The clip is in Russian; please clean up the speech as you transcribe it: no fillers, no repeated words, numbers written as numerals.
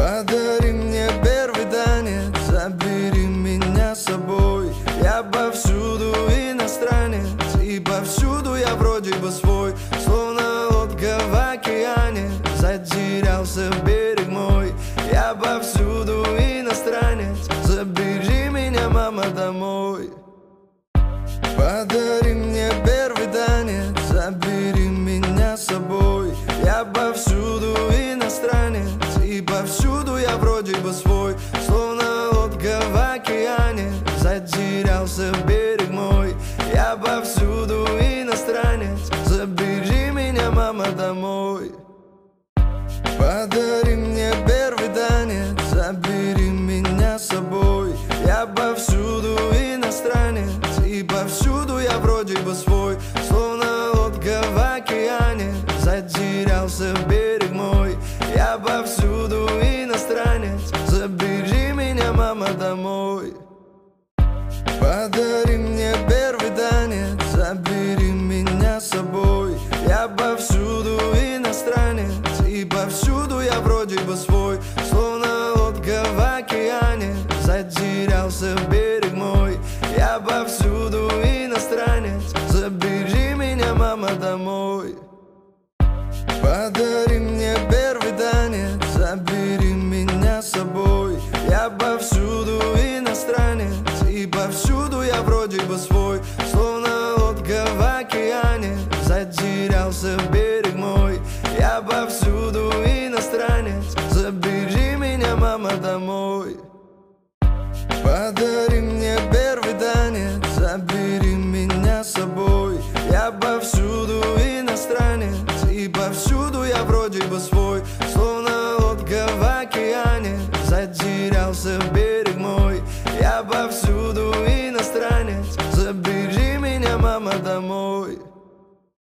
Подари мне первый танец, забери меня с собой. Я повсюду иностранец, и повсюду я вроде бы свой. Словно лодка в океане, затерялся берег мой. Я повсюду иностранец, забери меня, мама, домой. Подари мне первый танец, забери меня с собой. Я повсюду иностранец, и повсюду я вроде бы свой. Словно лодка в океане, затерялся берег мой. Я повсюду иностранец, забери меня, мама, домой. Подари мне первый танец, забери меня с собой. Я повсюду иностранец, и повсюду я вроде бы свой. Словно лодка в океане, затерялся берег мой. Я повсюду иностранец, забери меня, мама, домой. Подари мне первый танец, забери меня с собой. Я повсюду иностранец, и повсюду я вроде бы свой. Словно лодка в океане, затерялся берег мой. Я повсюду иностранец, забери меня, мама, домой. Подари мне первый танец, забери меня с собой. Я повсюду иностранец, и повсюду я вроде бы свой. Словно лодка в океане, затерялся берег мой. Я повсюду иностранец, забери меня, мама, домой. Подари мне первый танец, забери меня с собой. Я повсюду иностранец, и повсюду я вроде бы свой. Словно лодка в океане, затерялся берег мой. Я повсюду иностранец, забери меня, мама, домой.